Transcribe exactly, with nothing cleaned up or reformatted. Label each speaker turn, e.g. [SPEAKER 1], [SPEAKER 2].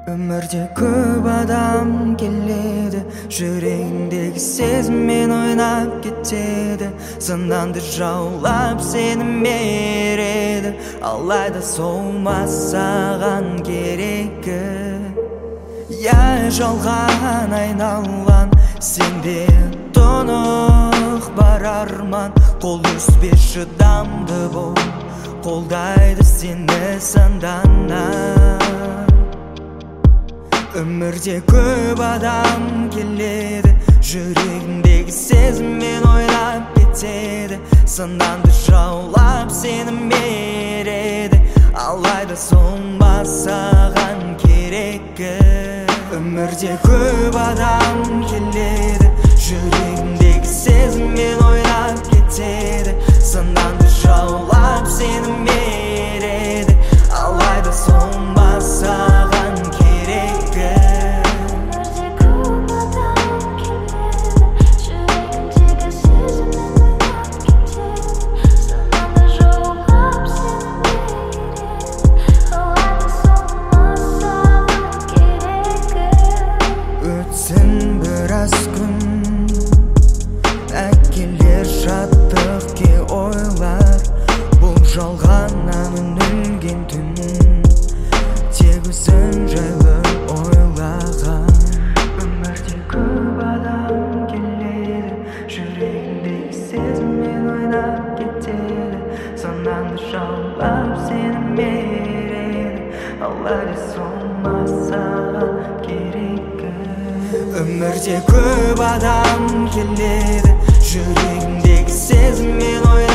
[SPEAKER 1] Өмірде көп адам келеді, жүрегіндегі сезіммен ойнап кетеді. Сынанды жаулап сені мереді, алайда сол ма саған керегі? Я жалған айналған, сенде тұнық бар арман. Қол үзбе шыдамды бол, қолдайды сені сандана. Өмірде көп адам келеді, жүрегіндегі сезіммен ойнап кетеді. Сынанды жаулап сені мереді, алайда сол ма саған керегі? Өмірде көп адам келеді, жүрегіндегі сезіммен ойнап кетеді. Сынанды жаулап сені мереді, алайда сол ма саған керегі? Өтсін біраз күн, әкелер жаттықке ойлар. Бұл жалғаннан үнілген түн, тек өзін жайлы ойлаған. Өмірде көп адам келеді, жүрегіндегі сезіммен ойнап кетеді. Санаңды жаулап сені мереді, алайда сол ма саған керегі? Өмірде көп адам келеді, жүрегіндегі сезіммен ойнап